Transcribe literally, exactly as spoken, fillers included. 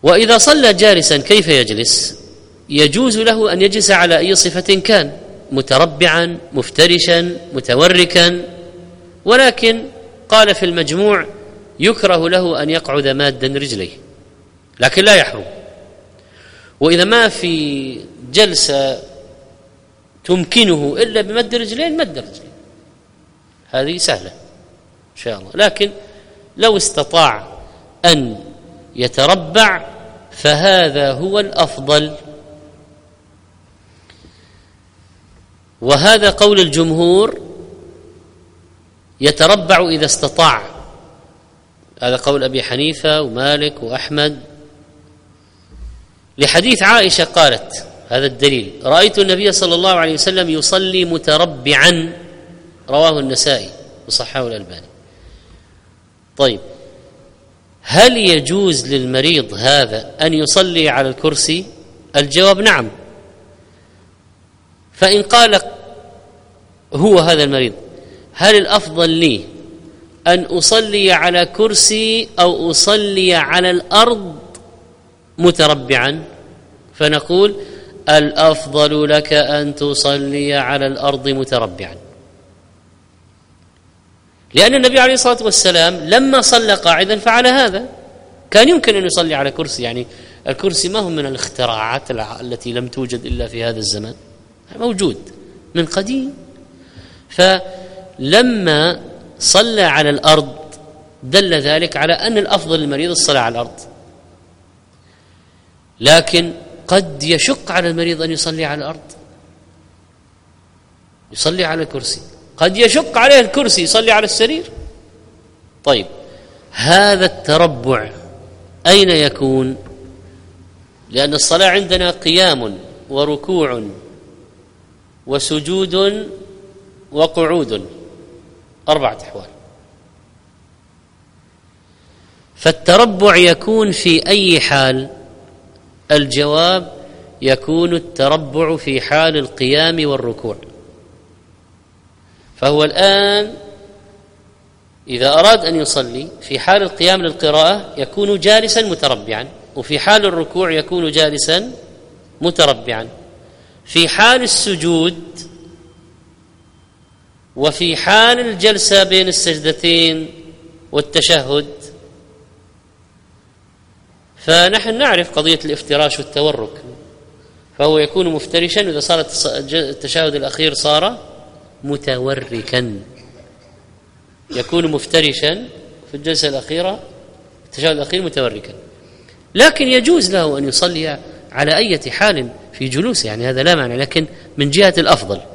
وإذا صلى جالسا كيف يجلس؟ يجوز له أن يجلس على أي صفة كان، متربعا، مفترشا، متوركا، ولكن قال في المجموع يكره له أن يقعد مادا رجليه، لكن لا يحرم. وإذا ما في جلسة تمكنه إلا بمد رجلين مد رجلين، هذه سهلة إن شاء الله. لكن لو استطاع أن يتربع فهذا هو الأفضل، وهذا قول الجمهور، يتربع إذا استطاع. هذا قول أبي حنيفة ومالك وأحمد، لحديث عائشة قالت، هذا الدليل، رأيت النبي صلى الله عليه وسلم يصلي متربعا، رواه النسائي وصححه الألباني. طيب، هل يجوز للمريض هذا أن يصلي على الكرسي؟ الجواب نعم. فإن قال هو هذا المريض هل الأفضل لي أن أصلي على كرسي أو أصلي على الأرض متربعا؟ فنقول الأفضل لك أن تصلي على الأرض متربعا، لأن النبي عليه الصلاة والسلام لما صلى قاعدا فعل هذا. كان يمكن أن يصلي على كرسي، يعني الكرسي ما هو من الاختراعات التي لم توجد إلا في هذا الزمان، موجود من قديم. فلما صلى على الأرض دل ذلك على أن الأفضل للمريض الصلاة على الأرض، لكن قد يشق على المريض أن يصلي على الأرض، يصلي على الكرسي، قد يشق عليه الكرسي يصلي على السرير. طيب، هذا التربع أين يكون؟ لأن الصلاة عندنا قيام وركوع وسجود وقعود، أربعة أحوال. فالتربع يكون في أي حال؟ الجواب يكون التربع في حال القيام والركوع. فهو الآن إذا أراد أن يصلي في حال القيام للقراءة يكون جالسا متربعا، وفي حال الركوع يكون جالسا متربعا، في حال السجود وفي حال الجلسة بين السجدتين والتشهد. فنحن نعرف قضية الافتراش والتورك، فهو يكون مفترشا، وإذا صار التشهد الأخير صار متوركا، يكون مفترشا في الجلسة الأخيرة، التشهد الأخير متوركا. لكن يجوز له أن يصلي على أي حال في جلوسه، يعني هذا لا معنى، لكن من جهة الأفضل